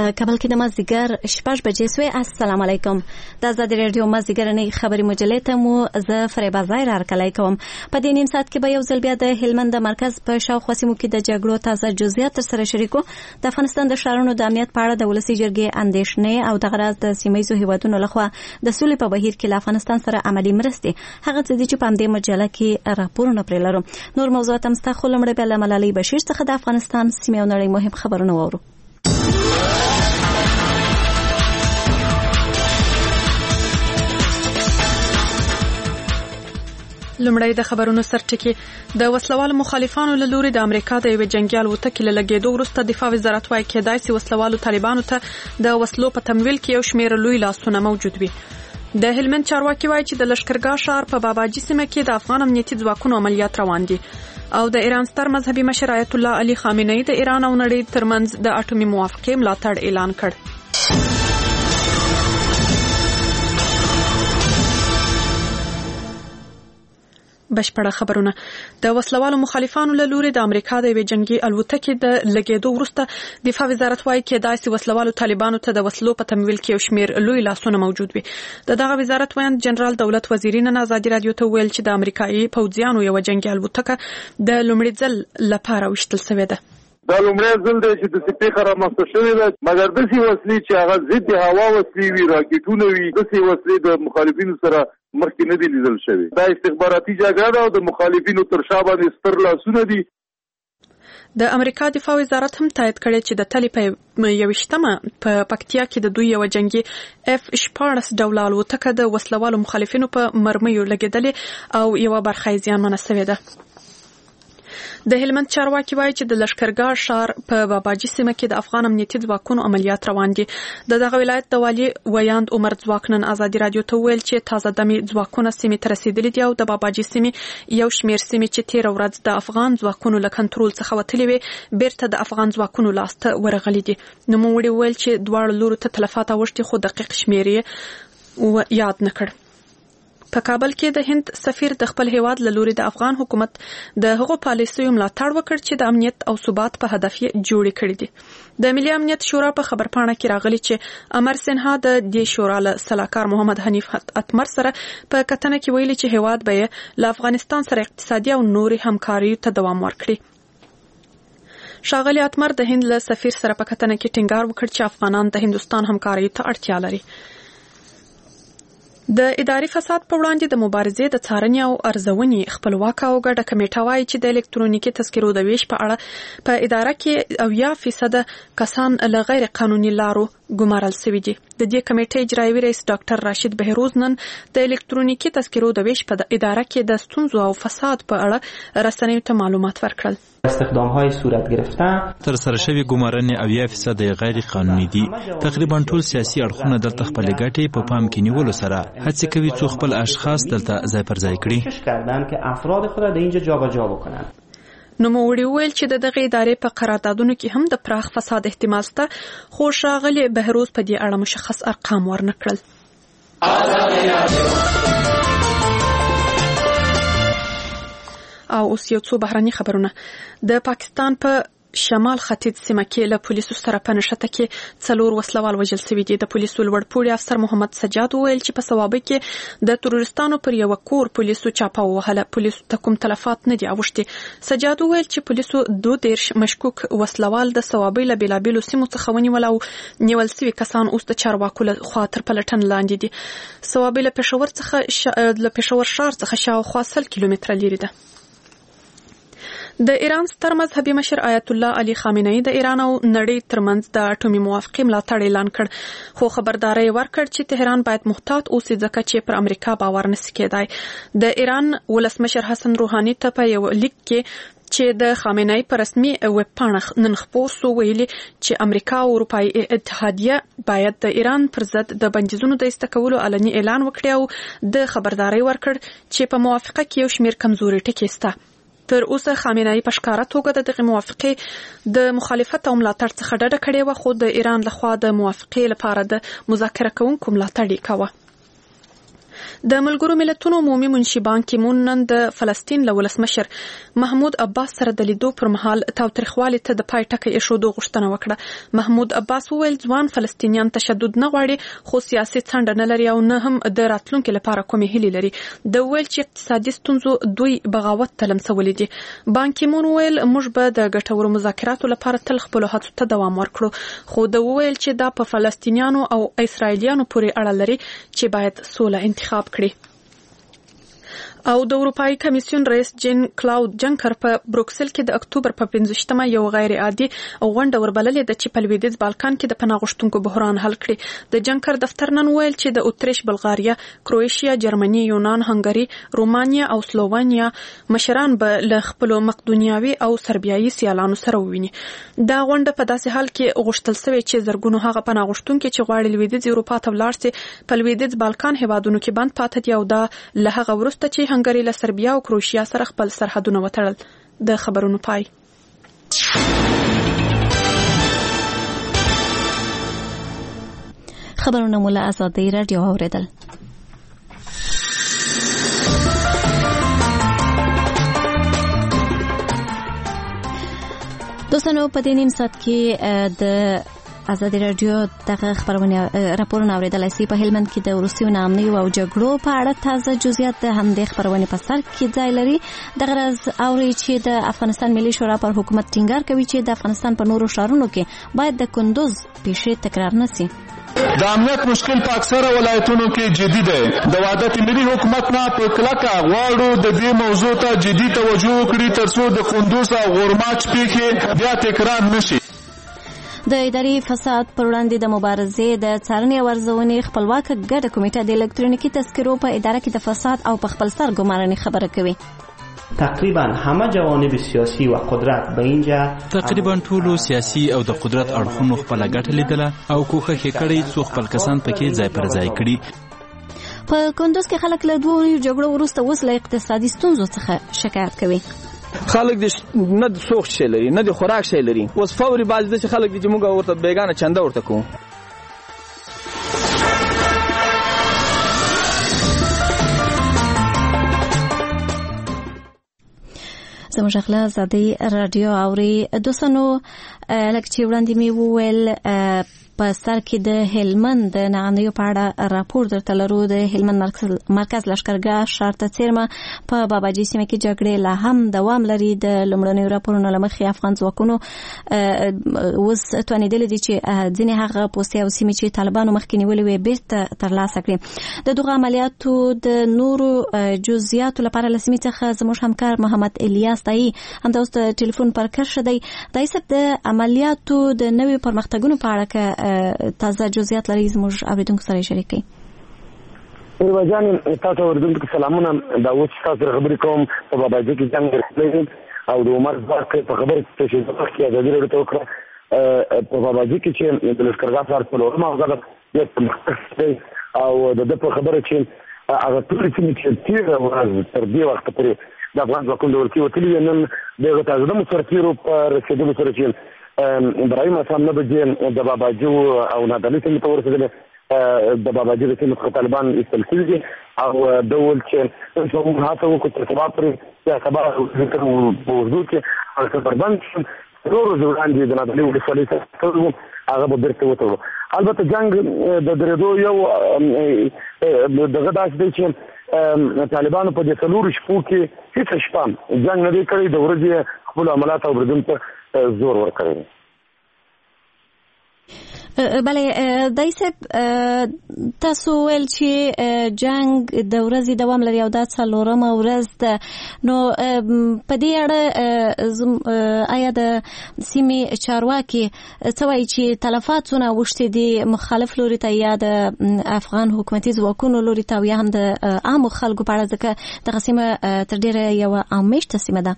په کابل کې د مازدیګر 6 بجې سوې. السلام علیکم. د آزادي رادیو مازدیګرنۍ خبري مجلې ته مو زه فریبا زایر هرکلی کوم. په دې نیم ساعت کې به یو ځل بیا د هلمند مرکز په شاوخوا سیمو کې د جګړو تازه جزئیات سره شریکو. د افغانستان د ښارونو د امنیت په اړه د ولسي جرګې اندېښنې او د غراز د سیمایي هیوادونو لخوا د سولې په بهیر کې له افغانستان سره عملی مرستې هغه څه چې په همدې مجله کې راپورونه پرې لرو. نور موضوعات هم ستا خو لومړی بیا له ملالۍ بشیر څخه د افغانستان سیمې او نړۍ مهم خبرونه واورو. لومړی د خبرونو سرټکی. د وسلوالو مخالفانو له لوري د امریکا د یو جنگي الوتکې له لګېدو وروسته دفاع وزارت وايي کېدای شي وسلوالو طالبانو ته د وسلو په تمویل کې یو شمېر لوی لاسونه موجود وي. د هلمند چارواکي وايي چې د لشکرګاه ښار په باباجي سیمه کې د افغان امنیتي ځواکونو عملیات روان دي. او د ایران ستر مذهبي مشر آیت الله علي خامنه‌ای د ایران او نړۍ ترمنځ د اټومي موافقې ملاتړ اعلان کړ. بشپړه خبرونه. د وسلوالو مخالفانو له لوري د امریکا د یوې جنگي الوتکې د لګېدو وروسته دفاع وزارت وايي کېدای شي وسلوالو طالبانو ته د وسلو په تمویل کې یو شمېر لوی لاسونه موجود وي. دغه وزارت وایي جنرال دولت وزیری نن آزادي رادیو ته ویل چې د امریکایي پوځیانو یو جنگي الوتکه د لومړي ځل لپاره وشتل شوې ده. دا لومړی ځل دی چې د سپیخه رامنځته شوې ده، مګر داسې وسلې چې هغه ضد هوا وسلې وي، راکټونه وي، داسې وسلې د مخالفینو سره مخکې نه دي لیدل شوي. دا استخباراتي جګړه ده او د مخالفینو تر شا باندې ستر لاسونه دي. د امریکا دفاع وزارت هم تایید کړی چې د تلې په 21مه په پکتیا کې د دوی یو جنگي F-14 ډول الوتکه د وسلوالو مخالفینو په مرمیو لګېدلې او یو برخه یې زیانمنه شوې ده. د هلمند چارواکي وايي چې د لشکرګاه ښار په باباجي سیمه کې د افغان امنیتي ځواکونو عملیات روان دي. دغه ولایت د والي ویاند عمر ځواک نن آزادي رادیو ته ویل چې تازه دمي ځواکونه سیمې ته رسیدلي دي او د باباجي سیمې یو شمېر سیمې چې تیر ورځ د افغان ځواکونو له کنټرول څخه وتلې وي بیرته د افغان ځواکونو لاس ته ورغلي دي. نوموړي ویل چې دواړو لورو ته تلفات اوښتي خو دقیق شمېر یې یاد نه کړ. په کابل کې د هند سفیر د خپل هیواد له لوري د افغان حکومت د هغو پالیسیو ملاتړ وکړ چې د امنیت او ثبات په هدف یې جوړې کړې دي. د ملي امنیت شورا په خبرپاڼه کې راغلي چې امر سنها د دې شورا له سلاکار محمد حنیف اتمر سره په کتنه کې ویلي چې هیواد به له افغانستان سره اقتصادي او نوري همکاري ته دوام ورکړي. ښاغلي اتمر د هند له سفیر سره په کتنه کې ټینګار وکړ چې افغانان د هندستان همکاري ته اړتیا لري. د اداري فساد په وړاندې د مبارزې د څارنې او ارزونې خپلواکه او ګډه کمیټه وايي چې د الکترونیکي تذکرو د ویش په اړه په اداره کې 90% کسان له غیر قانوني لارو ګمارل شوي دي. د دې کمیټې اجرایي رئیس ډاکټر راشد بهروز نن د الکترونیکي تذکرو د ویش په اداره کې د ستونزو او فساد په اړه رسنیو ته معلومات ورکړل. استخدام‌های صورت گرفتن تر سره شوی ګمارنې او 90% غیر قانوني دي. تقریبا ټول سیاسي اړخونه دلته خپل ګټې په پام کې نیولو سره هڅه کوي څو خپل اشخاص دلته ځای پر ځای کړي. کردن که افراد خود را در اینجا جابجا بکنن. نوموړي ویل چې د دغه ادارې په قراردادونو کې هم د پراخ فساد احتمال شته، خو ښاغلي بهروز په دې اړه مشخص ارقام ورنکړل. او اوس یو څو بهراني خبرونه. د پاکستان په شمال ختیځ سیمه کې له پولیسو سره په نښته کې 4 وسلوال وژل شوي دي. د پولیسو لوړپوړي افسر محمد سجاد ویل چې په صوابه کې د تروریستانو پر یو کور پولیسو چاپه وهله. پولیسو ته کوم تلفات نه دي اوښتي. سجاد ویل چې پولیسو 22 مشکوک وسلوال د صوابه له بیلابیلو سیمو څخه ونیول او نیول شوي کسان اوس د چارواکو له خوا تر پلټن لاندې دي. صوابه له پېښور ښار څخه شاوخوا 100 کیلومتره لري ده. د ایران ستر مذهبي مشر آیت الله علي خامنه‌ای د ایران او نړۍ ترمنځ د اټومي موافقې ملاتړ اعلان کړ، خو خبرداري ورکړ چې تهران باید محتاط اوسي ځکه چې پر امریکا باور نشي کېدای. د ایران ولسمشر حسن روحاني ته په یو لیک کې چې د خامنه‌ای په رسمي ویب پاڼه نن خپور سو ویلي چې امریکا او اروپאי اتحادیه باید د ایران پر ضد د بندیزونو د استکولو علني اعلان وکړي او د خبرداري ورکړ چې په موافقه کې یو شمېر کمزوري ټکي شته. تر اوسه خامنه‌ای په ښکاره توګه د دغه موافقې د مخالفت او ملاتړ څخه ډډه کړې وه، خو د ایران لخوا د موافقې لپاره د مذاکره کوونکو ملاتړ یې کاوه. د ملګرو ملتونو عمومي منشي بان کی مون نن د فلسطین له ولسمشر محمود عباس سره د لیدو پر مهال تاوتریخوالي ته د پای ټکی ایښودو غوښتنه وکړه. محمود عباس وویل ځوان فلسطینیان تشدد نه غواړي خو سیاسي څنډه نه لري او نه هم د راتلونکو لپاره کومې هیلې لري. د ویل چې اقتصادي ستونزو دوی بغاوت ته لمسولي دي. بان کی مون ویل موږ به د ګټورو مذاکراتو لپاره تل خپل هڅو ته دوام ورکړو خو د ویل چې دا په فلسطینیانو او اسرائیلیانو پورې اړه لري چې باید سوله انتخاب کړي. او د اروپאי کمیسیون رئیس جین کلاود جنکر په بروکسل کې د اکتوبر په 15مه یو غیر عادي غونډه وربللې د چې په لویدیځ بالکان کې د پناه غوښتونکو بحران حل کړي. د جنکر دفتر نن ویل چې د اتریش، بلغاریا، کرواتیا، جرمني، یونان، هنګری، رومانیا او سلوونیا مشران به له خپل مقدونیاوي او سربیایي سیالانو سره وویني. دا غونډه په داسې حال کې غوښتل شوې چې زرګونو هغه پناه غوښتونکو چې غواړي لویدیځ اروپا ته ولاړ شي په لویدیځ بالکان هیوادونو کې بند پاتې دي او دا له هغه وروسته چې هنګری له سربیا او کروشیا سره خپل سرحدونه وتړل. د خبرونو پای. خبرونه مو له آزادۍ راډیو اوریدل. دوستانو په دې نیم ساعت کې د آزادۍ راډیو دغه خبرونه راپورونه اوریدلای شئ. په هلمند کې د روسیې نامنیو او جګړو په اړه تازه جزئیات د همدې خبرونه په سر کې ځای لري. دغه راز اوري چې د افغانستان ملي شورا پر حکومت ټینګار کوي چې د افغانستان په نورو ښارونو کې باید د کندوز پیښې تکرار نشي. د امنیت مشکل په اکثره ولایتونو کې جدي دی. د وحدت ملي حکومت نه په کلکه غواړو د دې موضوع ته جدي توجه وکړي ترڅو د کندوز او غورماچ پیښې بیا تکرار نشي. د اداري فساد پر وړاندې د مبارزې د څارنې او ارزونې خپلواکه ګډه کمیټه د الکترونیکي تذکرو په اداره کې د فساد او په خپل سر ګمارنې خبره کوي. تقریبا همه جوانب سیاسی و قدرت به اینجا تقریبا ټولو سیاسي او د قدرت اړخونو خپل ګټه لیدله او کوښښ یې کړی څو خپل کسان پکې ځای پر ځای کړي. په کندوز کې خلک له دوه جګړو وروسته اوس له اقتصادي ستونزو څخه شکایت کوي. خلک د نه د سوخت شي لري نه د خوراک شي لري. اوس فوري باز د خلک چې موږ ورته بیگانه چنده ورته کوو. زموږ خپل آزادۍ راډیو اوري. دوستانو لکه چې وړاندې می وویل په سر کې د هلمند د ناامنیو په اړه راپور درته لرو. د هلمند مرکز لښکرګاه ښار ته څیرمه په باباجي سیمه کې جګړې لا هم دوام لري. د لومړنیو راپورونو له مخې افغان ځواکونو اوس توانېدلي دي چې ځینې هغه پوستې او سیمې چې طالبانو مخکې نیولې وې بیرته ترلاسه کړي. د دغه عملیاتو د نورو جزئیاتو لپاره له سیمې څخه زموږ همکار محمد الیاس دایي همدا اوس د ټلیفون پر کرښه دی. دایي صاحب د عملیاتو د نویو پرمختګونو په اړه که تازه جزئیات لري زموږ اوریدونکو سره شریک کړئ. ورجان تاسو اوریدونکو سلامونه. دا اوس تاسو خبرې کوم په باباجي کې څنګه راځي او د عمر ځواک په خبرې چې د وخت کې د ډیرو توکړه په باباجي کې چې د لښکرګاه ښار په لور ما غواړم یو او د په خبره چې هغه ټول چې تیر ورځ تر دې وخت پورې د افغان ځواکونو ورکی وتلی نن د تازه مسافرو په رسیدلو سره چې ابراهیم حسن نه بجې د باباجي او نادلي سیمې ته ورسېدل. د باباجي د سیمې څخه طالبان ایستل شوي دي او ډول چې موږ هڅه وکړو چې سبا پرې یا سبا په اوږدو کې سفربند شي. څلور ورځې وړاندې د نادلي ولسوالۍ څخه هغه به بیرته وتړو. البته جنګ د درېدو یو دغه داسې دی چې طالبانو په دې څلورو شپو کې هېڅ شپه جنګ نه دی کړی. د ورځې خپلو عملاتو او بریدونو ته زور ورکړی. بله دایي صاحب تاسو ویل چې جنگ د ورځې دوام لري او دا څلورمه ورځ ده. نو په دې اړه آیا د سیمې چارواکي څه وایي چې تلفات څونه اوښتي دي مخالف لوري ته یا د افغان حکومتي ځواکونو لوري ته او یا هم د عامو خلکو په اړه ځکه دغه سیمه تر ډېره یوه عامشته سیمه ده؟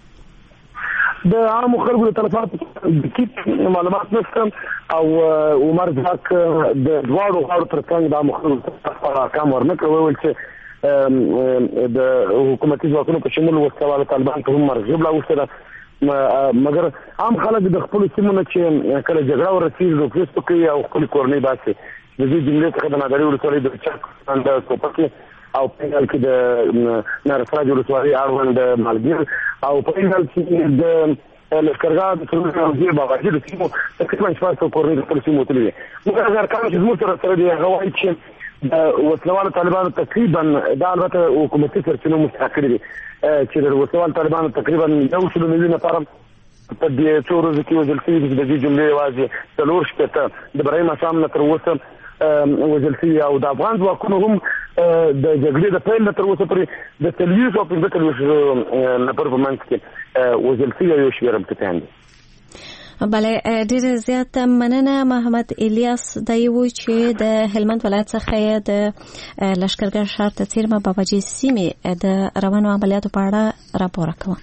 د عامو خلکو د تلفات دقیق معلومات نشته او عمر ځواک د دواړو غاړو ترڅنګ د عامو خلکو لپاره احکام ورنکړ. وویل چې د حکومتي ځواکونو په شمول وسله طالبان ته هم مرغوب راوستې ده مګر عام خلک د خپلو سیمو نه چې کله جګړه ورسېږي روکېست کوي او خپلې کورنۍ باسي. د دې جملې څخه د نادري ولسوالۍ د چک د ټوپکې او په نل کې د نارسراج ولسوالۍ اړوند مالګیر او په نل کې د لشکرګاه د څلورو وزیر باباجي د سیمو تقریبا 400 کورنۍ د خپل سیمو تللي موږ هغه ارقام چې زموږ سره دي هغه وایي چې د وسلوالو طالبانو تقریبا دا البته حکومتي سرچینو مستحق دي چې د وسلوالو طالبانو تقریبا 190 نفر په دې څو ورځو کې وژل شوي د دې جملې واځي څلور شپېته د برای مسام نه تر اوسه وژل شوي او د افغان ځواکونو هم د جګړې د پیل نه تر اوسه پورې د 30 او 45 نفر په منځ کې وژل شوي یو شمېر متقین دي. بله ډېر زیات مننه محمد الیاس دی و چې د هلمند ولایت څخه د لشکرګاه ښار ته څیرمه باباجي سیمې د روانو عملیاتو په اړه راپور کوم.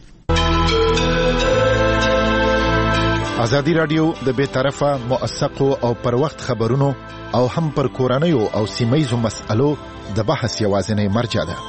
ازادي رادیو د بے طرفه موثقو او پر وخت خبرونو او هم پر کورنیو او سیمایزو مسألو د بحث یوازینی مرجع ده.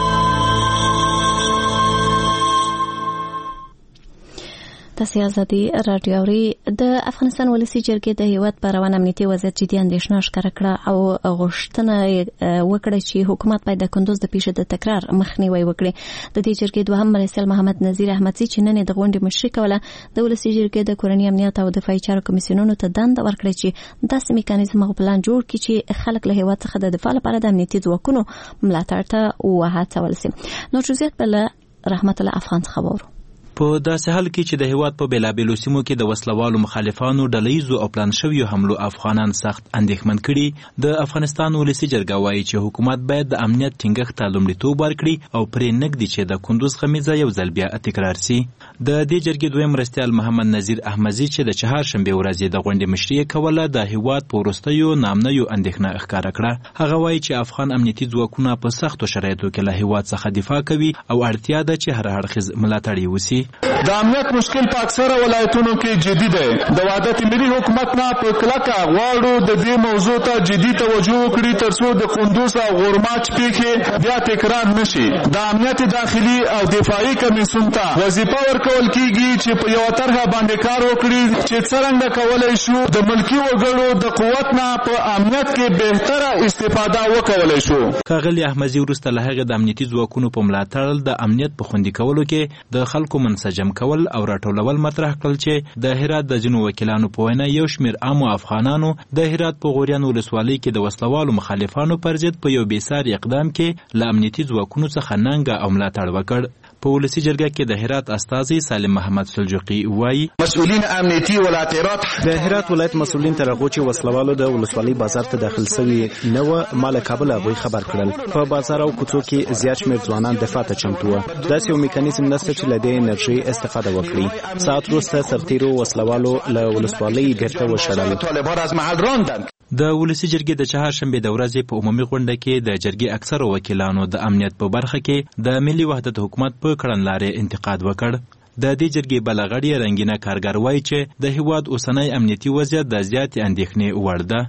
تاسو ازادي رادیو اوري. د افغانستان ولسی جرګې د هیواد پر روان امنیتي وضعیت جدي اندېښنه ښکاره کړه او غوښتنه وکړه چې حکومت باید د کندوز د پیښې د تکرار مخنیوي وکړي. د دې جرګې دوهم رئیس محمد نذیر احمدزي چې نن د غونډې مشري کوله د ولسی جرګې د کورنۍ امنیت او دفاعي چارو کمیسیونونو ته دنده ورکړه چې داسې میکانیزم او پلان جوړ کړي چې خلک له هیواد څخه د دفاع لپاره د امنیتي ځواکونو ملاتړ ته وهڅول شي. نو جزئیات بل رحمت الله افغان خبرو. په داسې حال کې چې د هیواد په بیلابیلو سیمو کې د وسلوالو مخالفانو ډلهیزو او پلان شویو حملو افغانان سخت اندېښمن کړي، د افغانستان ولسی جرګه وایي چې حکومت باید د امنیت ټینګښت ته لومړیتوب ورکړي او پرې نږدي چې د کندوز غمیزه یو ځل بیا تکرار سي. د دې جرګې دویم مرستیال محمد نذیر احمدزي چې د چهارشنبې ورځې د غونډې مشري کوله د هیواد په وروستیو نامنیو اندېښنه ښکاره کړه. هغه وایي چې افغان امنیتي ځواکونه په سختو شرایطو کې له هیواد څخه دفاع کوي او اړتیا ده چې هر اړخیز ملاتړ یې وسي. د امنیت مشکل په اکثره ولایتونو کې جدي دی. د وحدت ملي حکومت نه په کلکه غواړو د دې موضوع ته جدي توجه وکړي ترڅو د کندوز او غورماچ پیښې بیا تکرار نشي. د امنیت داخلي او دفاعي کمیسیون ته وظیفه ورکول کیږي چې په یو طرحه باندې کار وکړي چې څرنګه کولای شو د ملکی وګړو د قوت نه په امنیت کې بهتره استفاده وکولای شو. ښاغلي احمدزي وروسته له هغې د امنیتي ځواکونو په ملاتړ د امنیت په خوندي کولو کې د خلکو منسجم کول او راټولول مطرح کړل چې د هرات د ځینو وکیلانو په وینا یو شمېر عامو افغانانو د هرات په غوریان ولسوالۍ کې د وسلوالو مخالفانو پر ضد په یو بېساري اقدام کې له امنیتي ځواکونو څخه ننګه او ملاتړ وکړ. په ولسی جرګه کې د هرات استازي سالم محمد سلجوقي وایي مسؤلین امنیتي ولایت د هرات ولایت مسؤلین تر هغه چې وسلوالو د ولسوالۍ بازار ته داخل شوي نه و مال کابل ابوي خبر کړل. په بازار او کوڅو کې زیات شمېر ځوانان دفاع ته چمتو و. داسې یو میکانیزم نشته چې له دې انرژي استفاده وکړي. ساعت وروسته سرتیرو وسلوالو له ولسوالۍ بیرته وشړل. طالبان از محل راندند. د ولسی جرګې د چهارشنبې د ورځې په عمومي غونډه کې د جرګې اکثرو وکیلانو د امنیت په برخه کې د ملي وحدت حکومت په کړنلارې انتقاد وکړ. د دې جرګې بل غړي رنګینه کارګر وایي چې د هیواد اوسنی امنیتي وضعیت د زیاتې اندېښنې وړ ده.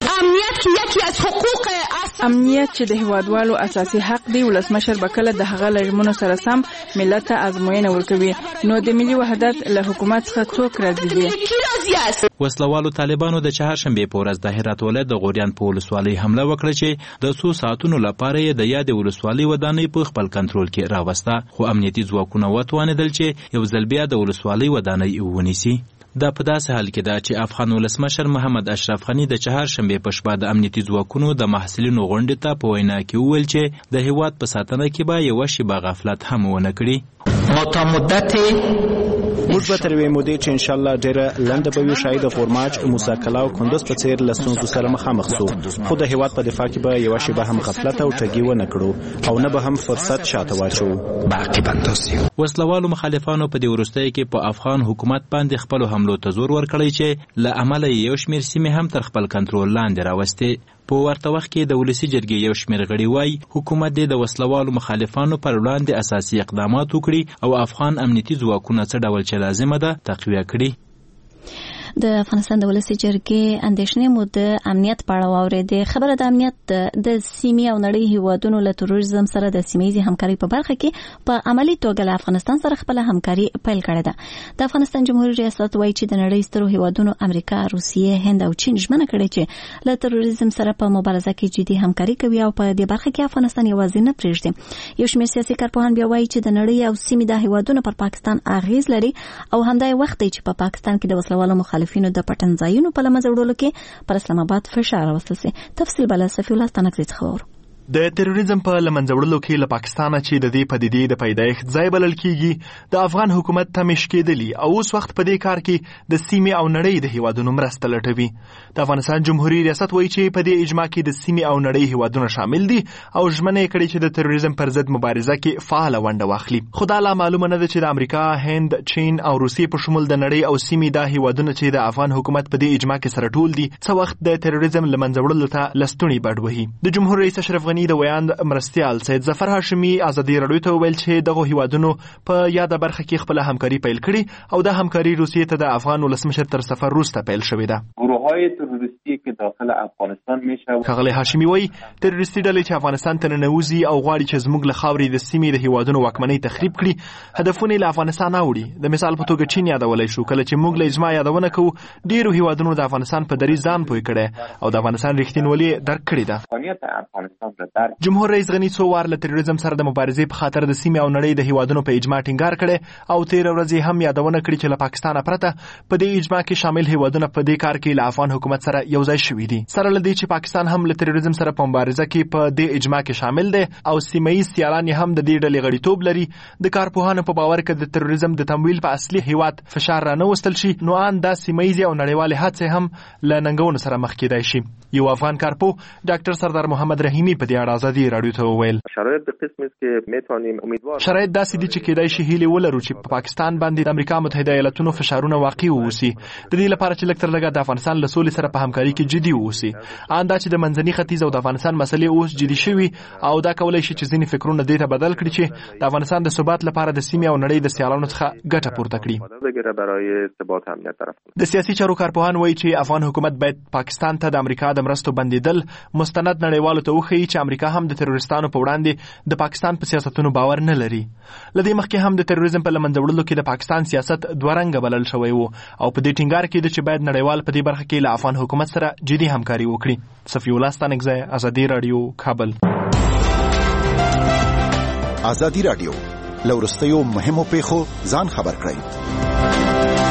امنیت چې د هیوادوالو اساسي حق دی، ولسمشر به کله د هغه لژمنو سره سم ملت ته ازموینه ورکوي. نو د ملي وحدت له حکومت څخه څوک راضي دي؟ وسلوالو طالبانو د چهارشنبې په ورځ د هرات ولایت د غوریان په ولسوالۍ حمله وکړه چې د څو ساعتونو لپاره یې د یادې ولسوالۍ ودانۍ په خپل کنټرول کې راوسته، خو امنیتي ځواکونه وتوانېدل چې یو ځل بیا د ولسوالۍ ودانۍ ونیسي. دا په داسې حال کې ده چې افغان ولسمشر محمد اشرف غني د چهارشنبې په شپه د امنیتي ځواکونو د محصلینو غونډې ته په وینا کې وویل چې د هیواد په ساتنه کې به یوه شیبه غفلت هم ونه کړي. موږ به تر یوې مودې چې انشاءالله ډېره لنډه به وي شاید د غورماچ، موسی کلا او کندوز په څېر له ستونزو سره مخامخ سو، خو د هیواد په دفاع کې به یوه شیبه هم غفلت او ټګي ونه کړو او نه به هم فرصت شاته واچوو. وسلوالو مخالفانو په دې وروستیو کې په افغان حکومت باندې خپلو حملو ته زور ورکړی چې له امله یې یو شمېر سیمې هم تر خپل کنټرول لاندې راوستې. په ورته وخت کې د ولسی جرګې یو شمېر غړي وایي حکومت دې د وسلوالو مخالفانو پر وړاندې اساسي اقدامات وکړي او افغان امنیتي ځواکونه څه ډول چې لازمه ده تقویه کړي. د افغانستان د ولسي جرګې اندېښنې مو د امنیت په اړه واورېدې. خبره د امنیت د سیمې او نړۍ هیوادونو له تروریزم سره د سیمه‌ییزې همکارۍ په برخه کې په عملي توګه له افغانستان سره خپل همکاري پیل کړې ده. د افغانستان جمهوریت ریاست وایي چې د نړۍ سترو هیوادونو امریکا، روسیې، هند او چین ژمنه کړې چې له تروریزم سره په مبارزه کې جدي همکاري کوي او په دې برخه کې افغانستان یوازې نه پرېږدي. یو شمېر سیاسي کارپوهان بیا وایي چې د نړۍ او سیمې د هیوادونو پر پاکستان اغیز لري او همدا وخت دی چې په پاکستان کې د وسلوالو مخالفینو د پټن ځایونو په لمنځه وړلو کې پر اسلام آباد فشار راوستل شي. تفصیل بل صفی الله ستانکزي څخه وورو. د تروریزم په لمنځه وړلو کې له پاکستانه چې د دې پدیدې د پیدایښت ځای بلل کیږي د افغان حکومت تمش کېدلی او اوس وخت په دې کار کې د سیمې او نړۍ د هیوادونو مرسته لټوي. د افغانستان جمهوریت ریاست وایي چې په دې اجماع کې د سیمې او نړۍ هیوادونه شامل دي او ژمنه کړې چې د تروریزم پر ضد مبارزه کې فعال ونډه واخلي. خو دا لا معلومه نه ده چې د امریکا، هند، چین او روسیې په شمول د نړۍ او سیمې د هیوادونو چې د افغان حکومت په دې اجماع کې سره ټول دي څه وخت د تروریزم لمنځه وړلو ته لستونی بډ وهي. د جمهور رئیس اشرف غنی د ویاند مرستیال سید ظفر هاشمی ازادي رادیو ته ویل چې دغه هیوادونو په یاده برخه کې خپل همکاري پیل کړي او د همکاري روسیې ته د افغان ولسمشر تر سفر وروسته پیل شوې ده. گروه‌های تروریستی که داخل افغانستان میشه ښاغلی هاشمی وایي تروریستي ډلې چې افغانستان ته ننوځي او غواړي چې زموږ له خاورې د سیمې د هیوادونو واکمنۍ تخریب کړي هدفونه له افغانستان اوړي. د مثال په توګه چین یادولی شو. کله چې موږ له اجماع یادونه کوو ډیرو هیوادونو د افغانستان په دریځ ځان پوه کړی او د افغانستان رښتینولي درک کړې ده. جمهور رئیس غنی څو وار له تروریزم سره د مبارزې په خاطر د سیمې او نړۍ د هیوادونو په اجماع ټینګار کړي او تیر ورځ هم یادونه کړې چې له پاکستان پرته په دې اجماع کې شامل هیوادونه په دې کار کې له افغان حکومت سره یو ځای شوي دي. سره له دې چې پاکستان هم له تروریزم سره په مبارزه کې په دې اجماع کې شامل دی او سیمه‌ییز سیالان هم د دې ډلې غړیتوب لري. د کارپوهانو په باور کې د تروریزم د تمویل په اصلي هیواد فشار را نه وستل شي نو ان د سیمه‌ییز او نړیوال هڅې هم له ننګونو سره مخ کېدای شي. یو افغان کارپوه ډاکټر سردار محمد رحیمی په دې اړه ازادي رادیو ته وویل شرایط به قسم است که میتونیم امیدوار شرایط داسې دي چې کېدای شي هیله ولرو چې په پاکستان باندې د امریکا متحده ایالاتونو فشارونه واقع ووسی. د دې لپاره چې لکتر لګا د افغانستان له سولې سره په همکاري کې جدي ووسی. اندا چې د منځني ختیځ او د افغانستان مسلې اوس جدي شوي او دا کولای شي چې ځینې فکرونه دې ته بدل کړي چې د افغانستان د ثبات لپاره د سیمې او نړۍ د سیالانو څخه ګټه پورته کړي. برای ثبات امنیت طرف د سیاسي چارو کارپوهان وایي چې افغان حکومت باید پاکستان ته د امریکا د مرستو بندیدل مستند نړیوالو ته وښيي چې امریکا هم د تروریستانو په وړاندې د پاکستان په سیاستونو باور نه لري. لدې مخکې هم د تروریزم په لمنځه وړلو کې د پاکستان سیاست دوه رنګه بلل شوی و او په دې ټینګار کې چې باید نړیوال په دې برخه کې له افغان حکومت سره جدي همکاري وکړي. صفی الله ستانکزی، ازادي رادیو، کابل. ازادي رادیو لورستیو مهمو پیښو ځان خبر کړئ.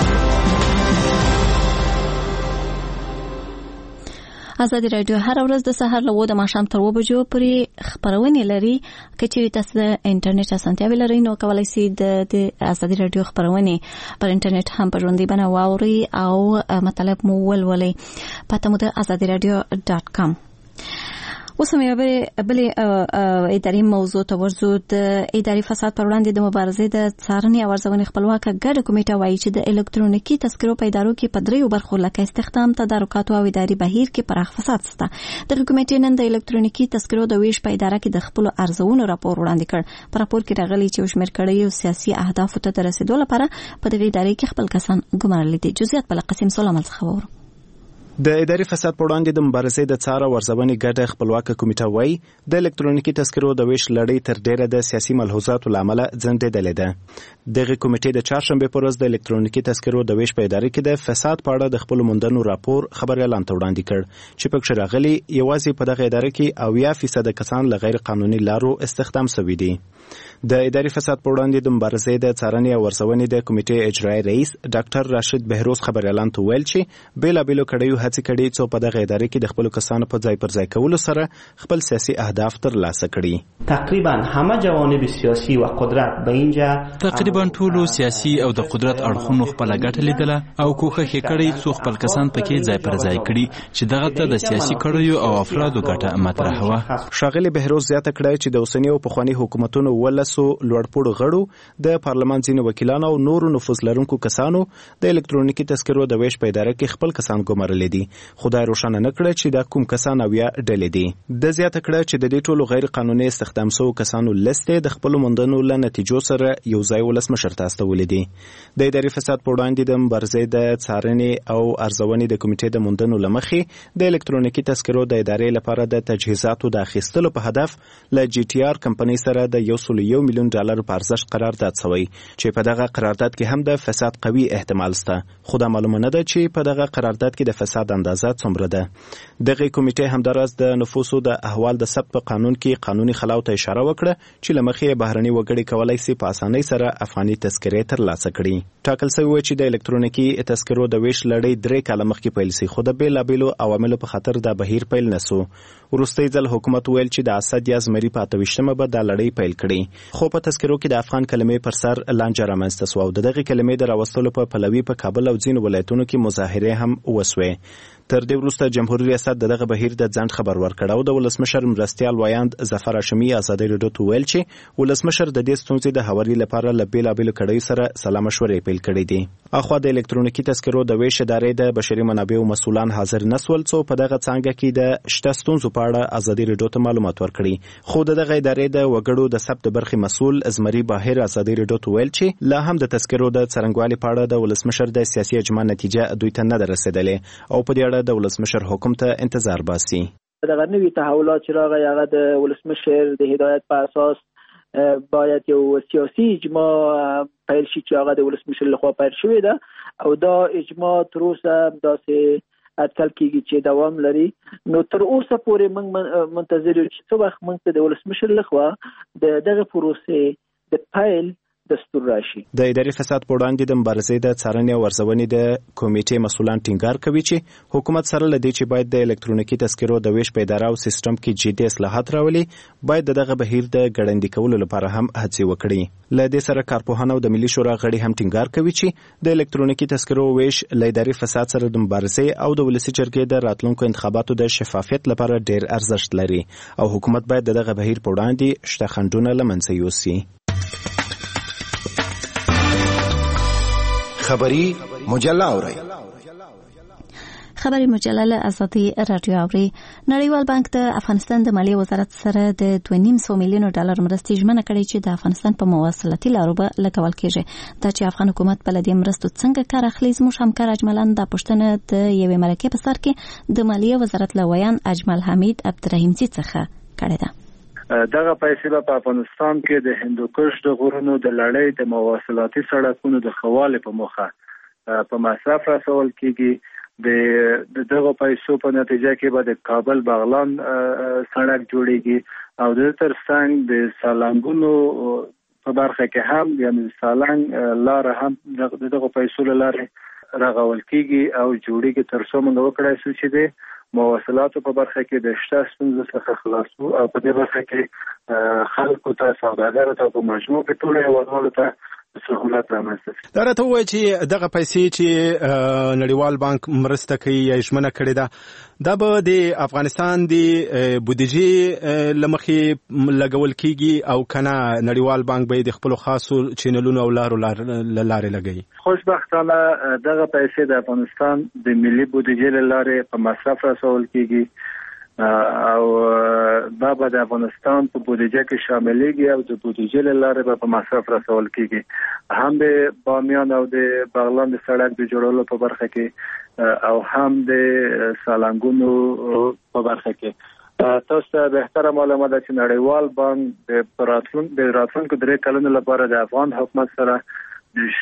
ازادي رادیو هر ورځ د سهار له 9 ماښام تر 2 بجو پورې خبرونه لري. کچې تاسو د انټرنیټ اسانتیا ولرئ نو کولای شئ د ازادي رادیو خبرونه پر انټرنیټ هم په ژوندۍ بڼه واورئ او مطلب مو ولولئ. پته مو د azadiradio.com. اوس هم یو بل اداري موضوع ته ورځو. د اداري فساد پر وړاندې د مبارزې د څارنې او ارزونې خپلواکه ګډه کمیټه وایي چې د الکترونیکي تذکرو په ادارو کې په 3 برخو لکه استخدام، تدارکات او اداري بهیر کې پراخ فساد شته. دغه کمیټې نن د الکترونیکي تذکرو د ویش په اداره کې د خپل ارزونو راپور وړاندې کړ. په راپور کې راغلي چې وشمیر کړي او سیاسي اهدافو ته رسیدو لپاره په دغه ادارې کې خپل کسان ګمارل دي. جزئیات بل قسم سلام څخه وورو. د اداري فساد په وړاندې د مبارزې د څار او ارزونې ګډه خپلواکه کمیټه وایي د الکترونیکي تذکرو د ویش لړۍ تر ډیره د سیاسي ملحوظاتو له امله ځنډېدلې ده. دغه کمیټې د چهارشنبې پر ورځ د الکترونیکي تذکرو د ویش په اداره کې د فساد په اړه د خپل موندنو راپور خبر اعلان ته وړاندې کړ چې پکې راغلي یوازې په دغه اداره کې 80% کسان له غیر قانوني لارو استخدام شوي دي. د اداري فساد په وړاندې د مبارزې د څارنې او ارزونې د کمیټې اجرایي رئیس ډاکټر راشد بهروز خبر اعلان ته ویل چې بیلابېلو کړیو هڅې کړي څو په دغه اداره کې د خپل کسانو په ځای پر ځای کولو سره خپل سیاسي اهداف ترلاسه کړي. تقریبا همه جوانب سیاسی و قدرت به اینجا تقریبا ټولو سیاسي او د قدرت اړخونو خپل ګټه لیدله او کوښښ یې کړی څو خپل کسان پکې ځای پر ځای کړي چې دغه ته د سیاسي کړیو او افرادو ګټه مطرح وه. ښاغلي بهروز زیاته کړه چې د اوسنی او پخواني حکومتونو ولسو لوړپوړو غړو د پارلمان ځینې وکیلانو او نورو نفوذ لرونکو کسانو د الکترونیکي تذکرو د ویش په اداره کې خپل کسان ګمارلي کړی دي. خدای روښانه نه کړ چې دا کوم کسان او یا ډلې دي. د زیاته کړه چې د دې ټولو غیر قانوني استخدام شوو کسانو لست د خپل موندنو له نتیجو سره یو ځای ولسمشر ته استولې دي. د اداري فساد په وړاندې د مبارزې د څارنې او ارزونې د کمیټې د موندنو لمخې د الکترونیکي تذکرو د ادارې لپاره د تجهیزاتو د اخیستلو په هدف له جی ټي آر کمپنۍ سره د $1.1 میلیون په ارزښت قرارداد شوی چې په دغه قرارداد کې هم د فساد قوي احتمال شته. خو دا معلومه نه ده چې په دغه قرارداد کې د فساد اندازه څومره ده. دغه کمیټې همداراز د نفوسو د احوال د ثبت په قانون کې قانوني خلاو ته اشاره وکړه چې لمخې بهرني وګړي کولای شي په اسانۍ سره افغاني تذکرې ترلاسه کړي. ټاکل شوی و چې د الکترونیکي تذکرو د ویش لړۍ 3 کاله مخکې پیل شي، خو د بیلابیلو عواملو په خاطر دا بهیر پیل نسو. وروستی ځل حکومت ویل چې د اسد یا زمري په 28مه به دا لړۍ پیل کړي، خو په تذکرو کې د افغان کلمې پر سر لانجه رامنځته شوه او دغه کلمې د راوستلو په پلوي په کابل او ځینو ولایتونو کې مظاهرې هم وسوې. تر دې وروسته جمهوریت ریاست دغه بهیر د ځنډ خبر ورکړ او د ولسمشر مرستیال وایاند ظفر هاشمي ازادي راډیو ته ویل چې ولسمشر د دې ستونزې د هواري لپاره له بیلابیلو کړیو سره سلا مشورې پیل کړې دي. اخوا د الکترونیکي تذکرو د ویش ادارې د بشري منابعو مسؤلان حاضر نسول څو په دغه څانګه کې د شته ستونزو په اړه ازادي راډیو ته معلومات ورکړي. خو دغه ادارې د وګړو د ثبت برخې مسؤل زمري باهر ازادي راډیو ته ویل چې لا هم د تذکرو د څرنګوالي په اړه د ولسمشر د سیاسي اجماع نتیجه دوی ته نه رسیدلې او په دې اړه د ولسمشر حکم ته انتظار باسي. دغه نوی تحولات چې راغی هغه د ولسمشر د هدایت په اساس باید یو سیاسي اجماع پیل شي چې هغه د ولسمشر لخوا پیل شوی ده او دا اجماع تر اوسه داسې اټکل کیږي چې دوام لري. نو تر اوسه پورې موږ منتظر یو چې څو وخت موږ ته د ولسمشر لخوا د دغه پروسې د پیل دستور راشي. د اداري فساد په وړاندې د مبارزې د څارنې او ارزونې د کمیټې مسؤلان ټینګار کوي چې حکومت سره لدی چې باید د الکترونیکي تذکرو د ویش په اداره او سیستم کې جدي اصلاحات راولي، باید دغه بهیر د ګړندي کولو لپاره هم هڅې وکړي. له دې سره کارپوهان او د ملي شورا غړي هم ټینګار کوي چې د الکترونیکي تذکرو ویش له اداري فساد سره د مبارزې او د ولسي جرګې د راتلونکو انتخاباتو د شفافیت لپاره ډیر ارزښت لري او حکومت باید دغه بهیر په وړاندې شته خنډونه له منځه یوسي. خبری مجله اورئ. خبری مجله له ازادي راډیو اوري. نړیوال بانک د افغانستان د مالیې وزارت سره د $2.5 میلیون مرستې ژمنه کړې چې د افغانستان په مواصلاتي لارو به لګول کېږي. دا چې افغان حکومت په لدې مرستو څنګه کار اخلي، زموږ همکار اجملان د پښتنه د یوې مرکې په سر کې د مالیې وزارت له ویان اجمل حمید عبدالرحیمزي څخه کړې ده. دغه پیسې په افغانستان کې د هندوکش د غرونو د لړۍ د مواصلاتي سړکونو د ښهوالي په موخه په مصرف رسول کېږي. د دغه پیسو په نتیجه کې به د کابل بغلان سړک جوړیږي او د ترڅنګ د سالنګونو په برخه کې هم یعنی سالنګ لار هم دغه پیسو لاره راغول کېږي او جوړیږي تر څو موږ وکړای شو چې د مواصلاتو په برخه کې د شته ستونزو څخه خلاصو او په دې برخه کې خلکو ته سوداګرو ته په مجموع کې ټول هیوادوالو ته سهولت رامنځته شي. دا راته ووایي چې دغه پیسې چې نړیوال بانک مرسته کوي یا ژمنه کړې ده دا به د افغانستان د بودیجې له مخې لګول کېږي او که نه نړیوال بانک به د خپلو خاصو چینلونو او لارو له لارې لګوي؟ خوشبختانه دغه پیسې د افغانستان د ملي بودیجې له لارې په مصرف رسول کېږي او دا به د افغانستان په بودیجه کې شاملېږي او د بودیجې له لارې به په مصرف رسول کېږي. هم د بامیان او د بغلان د سړک د جوړولو په برخه کې او هم د سالنګونو په برخه کې. تاسو ته بهتره معلومه ده چې نړیوال بانک د راتلونکو 3 کلونو لپاره د افغان حکومت سره د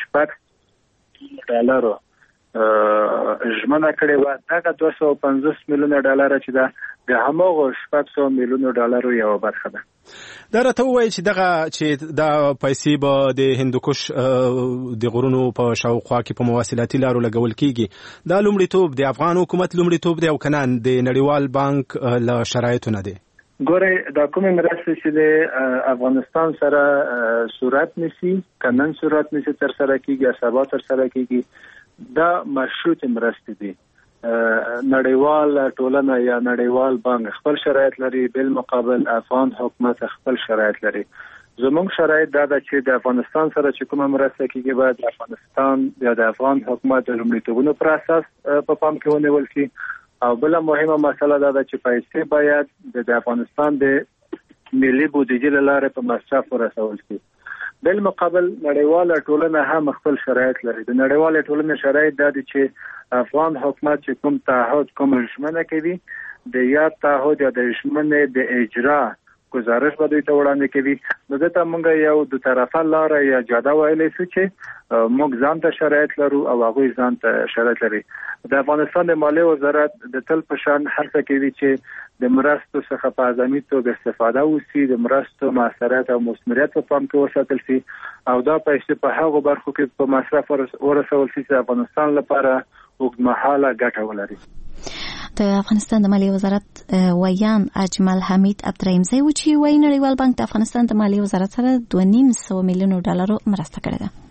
$6 ژمنه کړې وه. دغه $250 میلیونه چې ده د هماغو $600 میلیونه یوه برخه ده. دا راته ووایي چې دا پیسې به د هندوکش د غرونو په شاوخوا کې په مواصلاتي لارو لګول کېږي. دا لومړیتوب د افغان حکومت لومړیتوب دی او که نه د نړیوال بانک له شرایطو نه دی؟ ګورئ دا کومې مرستې چې د افغانستان سره صورت نیسي که نن صورت نیسي تر سره کېږي یا سبا تر سره کېږي دا مشروط مرستې دي. نړیوال ټولنه یا نړیوال بانک خپل شرایط لري، بل مقابل افغان حکومت خپل شرایط لري. زموږ شرایط دا ده چې د افغانستان سره چې کومه مرسته کیږي باید د افغانستان یا د افغان حکومت د لومړیتوبونو پر اساس په پام کې ونیول شي او بل مهمه مسله دا ده چې پیسې باید د افغانستان د ملي بودیجې له لارې په مصرف ورسول شي. بل مقابل نړیواله ټولنه هم خپل شرایط لري. د نړیواله ټولنې شرایط دا دي چې افغان حکومت چې کوم تعهد کوم ژمنه کوي د یاد تعهد یا د ژمنې د اجرا گزارش به دوی ته وړاندې کوي. نو دته موږ یو د طرفه لار یا جاده ویلې شو چې موږ ځان ته شرایط لرو او هغه ځان ته شرایط لري. د افغانستان د مالیې وزارت د تل په شان هڅه کوي چې د مرستو څخه په اعظمي توګه استفاده وشي، د مرستو موثریت او مثمریت په پام کې وساتل شي او دا پیسې په هغو برخو کې په مصرف ورسول شي چې د افغانستان لپاره اوږدمهاله ګټه ولري. د افغانستان د مالیې وزارت ویان اجمل حمید عبدالرحیمزی و چې وایي نړیوال بانک د افغانستان د مالیې وزارت سره $2.5 میلیون مرسته کړې ده.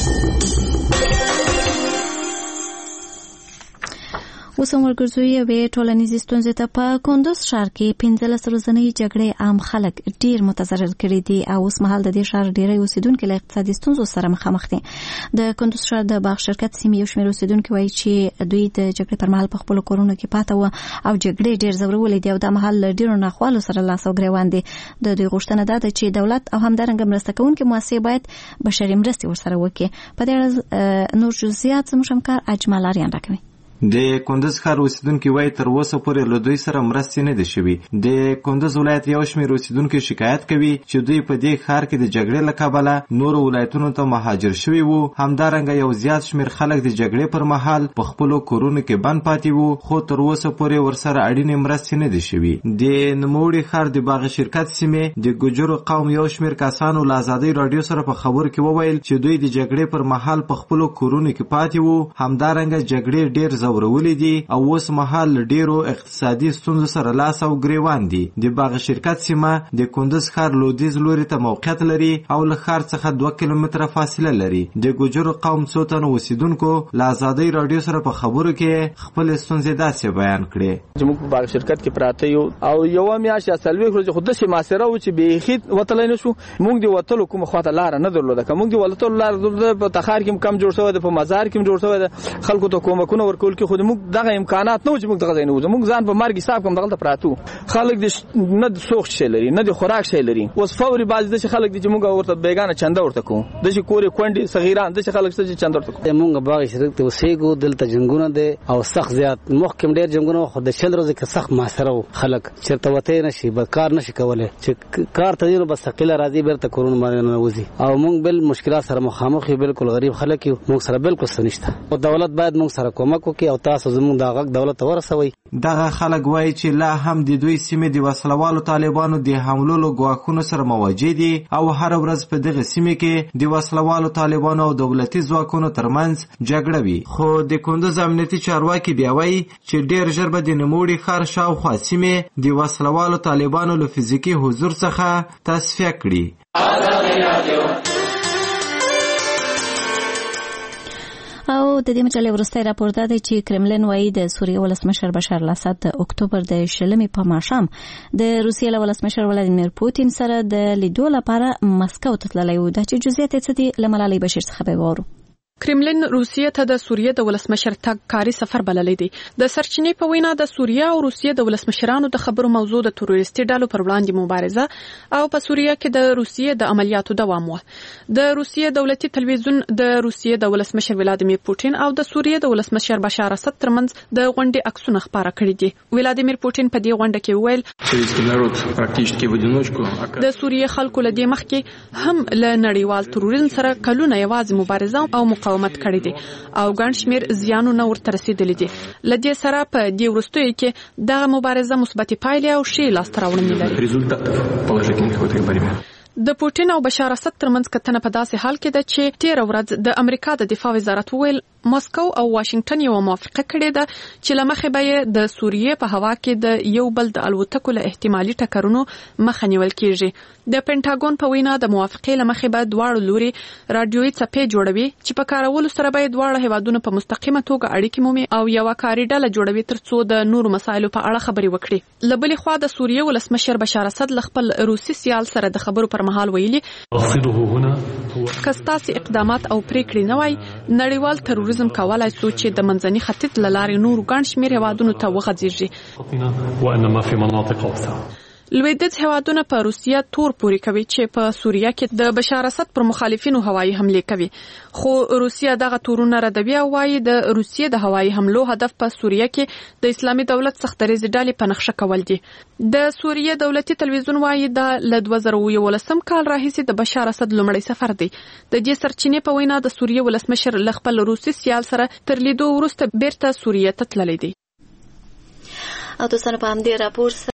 اوس هم ورګرځو یوې ټولنیزې ستونزې ته. په کندوز ښار کې 15 ورځنۍ جګړې عام خلک ډېر متضرر کړي دي او اوس مهال د دې ښار ډېری اوسیدونکي له اقتصادي ستونزو سره مخامخ دي. د کندوز ښار د باغ شرکت سیمې یو شمېر اوسیدونکي وایي چې دوی د جګړې پر مهال په خپلو کورونو کې پاته وو او جګړې ډېر ځورولې دي او دا مهال له ډېرو ناخوالو سره لاس او ګریوان دي. د دوی غوښتنه دا ده چې دولت او همدارنګه مرسته کوونکې مؤسسې باید بشري مرستې ورسره وکړي. په دې اړه نور جزئیات زموږ همکار اجمل آریان راکوي. د کندوز ښار اوسیدونکي وایي تر اوسه پورې له دوی سره مرستې نه دي شوي. د کندوز ولایت یو شمېر اوسیدونکي شکایت کوي چې دوی په دې ښار کې د جګړې له کبله نورو ولایتونو ته مهاجر شوي وو. همدارنګه یو زیات شمېر خلک د جګړې پر مهال په خپلو کورونو کې بند پاتې وو خو تر اوسه پورې ورسره اړینې مرستې نه دي شوي. د نوموړي ښار د باغ شرکت سیمې د ګوجرو قوم یو شمېر کسانو له ازادۍ راډیو سره په خبرو کې وویل چې دوی د جګړې پر مهال په خپلو کورونو کې پاتې وو. همدارنګه جګړې ډېر ځورولې دي او اوس مهال ډیرو اقتصادي ستونزو سره لاس او ګریوان دي. د باغ شرکت سیمه د کندوز ښار لویدیځ لوري ته موقعیت لري او له ښار څخه 2 کیلومتره فاصله لري. د ګوجرو قوم څو تنو اوسیدونکو له ازادۍ راډیو سره په خبرو کې خپل ستونزې داسې بیان کړې. موږ په باغ شرکت کې پراته یو او یو میاشت یا سلوي خو خود سي ماسره و چې به خید وتلای نشو. موږ دی وتلو کوم خواته لار نه درلوده. کوم دی ولته لار په تخار کې کم جوړ شوی ده، په مزار کې جوړ شوی ده. خلکو ته کومکونه ورکول کې خود موږ دغه امکانات نه و چې موږ دغه نه وځو. موږ ځان په مرګ حساب کوم دغه پراتو. خلک د نه د سوخت شي لري نه د خوراک شي لري. اوس فوري باز د خلک چې موږ ورته بیگانه چنده ورته کوو. د چې کورې کونډي صغیران د خلک چې چنده ورته کوو. موږ باغ شرکت ته وسېګو دلته جنگونه دي او سخت زیات محکم ډېر جنگونه خو د شل ورځې کې سخت ماسره خلک چرته وته نشي به کار نشي کولای چې کار ته نو بس ثقيله راځي بیرته کورونه باندې نه وځي او موږ بل مشکلات سره مخامخ یو. بالکل غریب خلک یو. موږ سره بالکل سنشته او دولت باید موږ سره کومک وکړي او تاسو زموږ د غږ دولت ورسوي. دغه خلک وایي چې لا هم د دوی سیمې د وسلوالو طالبانو د حملو له ګواښونو سره مواجه دي او هر ورځ په دغه سیمې کې د وسلوالو طالبانو او دولتي ځواکونو ترمنځ جګړه وي. خو د کندوز امنیتي چارواکي بیا وایي چې ډېر ژر به د نوموړي ښار شاوخوا سیمې د وسلوالو طالبانو له فزیکي حضور څخه تصفیه کړي. او د دې مجلې وروستی راپور دا دی چې کرملین وایي د سوریې ولسمشر بشار الاسد د اکتوبر د 20 په ماښام د روسیې له ولسمشر ولادیمیر پوتین سره د لیدو لپاره مسکو ته تللی و. دا چې جزئیات یې څه دي له ملالۍ بشیر څخه به وورو. کرملین روسیې ته د سوریې د ولسمشر تګ کاري سفر بللی دی. د سرچینې په وینا د سوریې او روسیې د ولسمشرانو د خبرو موضوع د تروریستي ډلو پر وړاندې مبارزه او په سوریې کې د روسیې د عملیاتو دوام و. د روسیې دولتي تلویزیون د روسیې د ولسمشر ولادیمیر پوتین او د سوریې د ولسمشر بشار اسد ترمنځ د غونډې عکسونه خپاره کړي دي. ولادیمیر پوتین په دې غونډه کې وویل د سوریې خلکو له دې مخکې هم له نړیوال تروریزم سره کلونه یوازې مبارزه او مقاومت کړی دي او ګڼ شمېر زیانونه ورته رسېدلي دي. له دې سره په دې وروستیو کې دغه مبارزه مثبتې پایلې او ښې لاسته راوړنې لري. د پوتین او بشار اسد ترمنځ کتنه په داسې حال کې ده چې تېره ورځ د امریکا د دفاع وزارت وویل ماسکو او واشنگټن یو موافقه کړې ده چې لمخې به د سوریې په هوا کې د یو بل د الوتکو له احتمالي ټکرونو مخه نیول کیږي. د پینټاګون په وینا د موافقې لمخې به دواړو لوري رادیوي څپې جوړوي چې په کارولو سره به دواړه هیوادونه په مستقیمه توګه اړیکې مومي او یو کاري ډله جوړوي ترڅو د نورو مسایلو په اړه خبرې وکړي. له بلې خوا د سوریې ولسمشر بشار اسد له خپل روسي سیال سره د خبرو پر پر مهال ویلي که ستاسې اقدامات او پریکړې نه وای نړیوال تروریزم کولای شو چې د منځني ختیځ له لارې نورو ګڼ شمېر هیوادونو ته وغځېږي. لویدیځ هیوادونه په روسیه تور پوري کوي چې په سوریه کې د بشار اسد پر مخالفینو هوایي حملې کوي، خو روسیه دغه تورونه ردوي او وايي د روسیې د هوایي حملو هدف په سوریه کې د اسلامي دولت سختریزې ډلې په نقشه کول دي. د سوریه دولتي تلویزیون وايي د 2011 کال راهیسې د بشار اسد لومړی سفر دی. د دې سرچینې په وینا د سوریه ولسمشر له خپل روسي سیال سره تر لیدو وروسته بیرته سوریه ته تللی دی. او دوستانو په همدې راپور